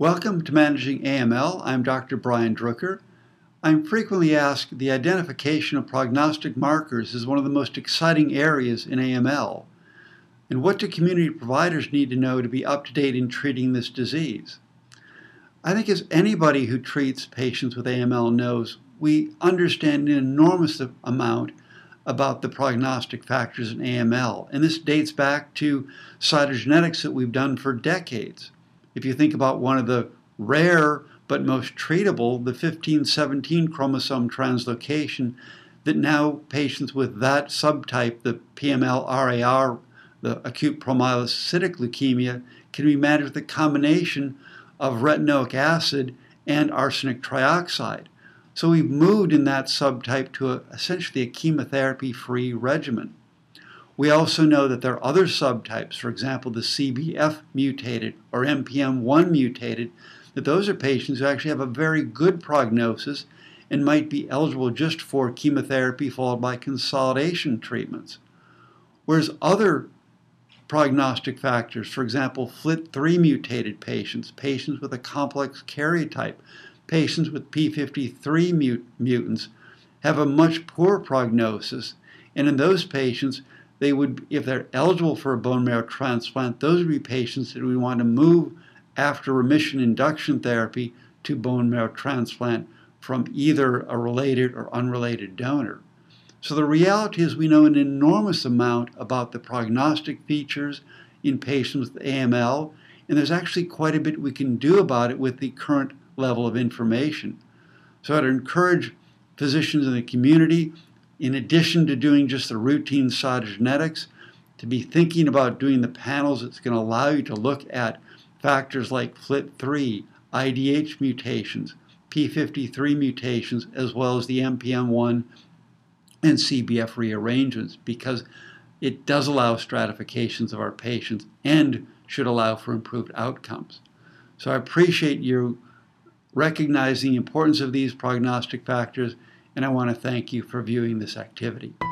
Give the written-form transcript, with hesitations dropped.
Welcome to Managing AML. I'm Dr. Brian Drucker. I'm frequently asked, the identification of prognostic markers is one of the most exciting areas in AML. And what do community providers need to know to be up to date in treating this disease? I think as anybody who treats patients with AML knows, we understand an enormous amount about the prognostic factors in AML. And this dates back to cytogenetics that we've done for decades. If you think about one of the rare but most treatable, the 15-17 chromosome translocation, that now patients with that subtype, the PML-RAR, the acute promyelocytic leukemia, can be managed with a combination of retinoic acid and arsenic trioxide. So we've moved in that subtype to essentially a chemotherapy-free regimen. We also know that there are other subtypes, for example, the CBF mutated or NPM1 mutated, that those are patients who actually have a very good prognosis and might be eligible just for chemotherapy followed by consolidation treatments. Whereas other prognostic factors, for example, FLT3 mutated patients, patients with a complex karyotype, patients with P53 mutants, have a much poorer prognosis, and in those patients, they would, if they're eligible for a bone marrow transplant, those would be patients that we want to move after remission induction therapy to bone marrow transplant from either a related or unrelated donor. So the reality is we know an enormous amount about the prognostic features in patients with AML, and there's actually quite a bit we can do about it with the current level of information. So I'd encourage physicians in the community, in addition to doing just the routine cytogenetics, to be thinking about doing the panels that's going to allow you to look at factors like FLT3, IDH mutations, P53 mutations, as well as the NPM1 and CBF rearrangements, because it does allow stratifications of our patients and should allow for improved outcomes. So I appreciate you recognizing the importance of these prognostic factors, and I want to thank you for viewing this activity.